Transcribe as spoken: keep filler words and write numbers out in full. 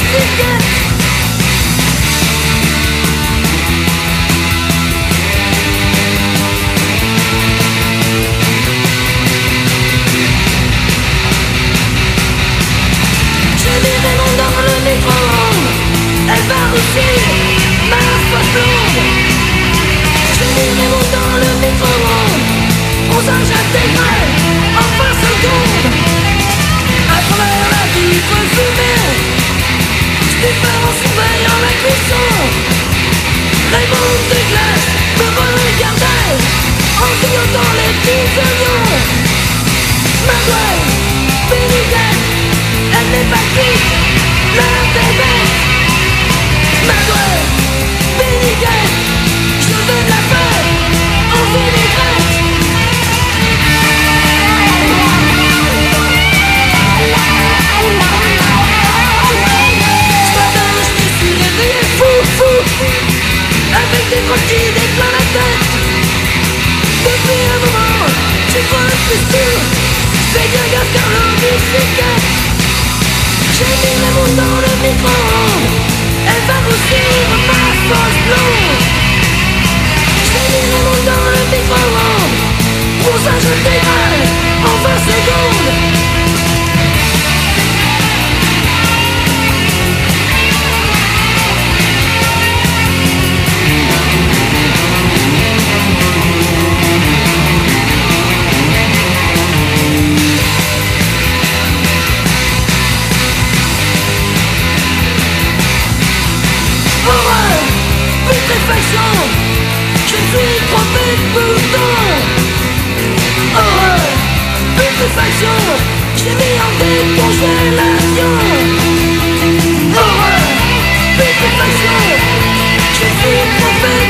bicyclette. J'ai mis Raymond dans le micro-ondes, elle va rougir ma face blonde. J'ai mis Raymond dans le micro-ondes, bronzage intégral en vingt secondes. À travers la vitre fumée, j'défère en surveillant la cuisson. Raymond de glace me regardait en grignotant les petits oignons. Mademoiselle Béniguette, elle n'est pas quitte, l'un des bêtes. Mademoiselle Béniguette, je veux de la fête en vinaigrette. Ce matin je me suis réveillé fou, fou, avec des croquis, des plein la tête. Depuis un moment, j'y crois plus sûr, j'fais bien gaffe car le bicyclette. J'ai mis le monde dans le micro-ondes, elle va roussir ma fausse blonde. J'ai mis le monde dans le micro-ondes, bronzage intégral en vingt secondes. Horreur, putréfaction, je suis trop bête pourtant. Horreur, putréfaction, j'ai mis en décongélation. Horreur, putréfaction, je suis trop bête.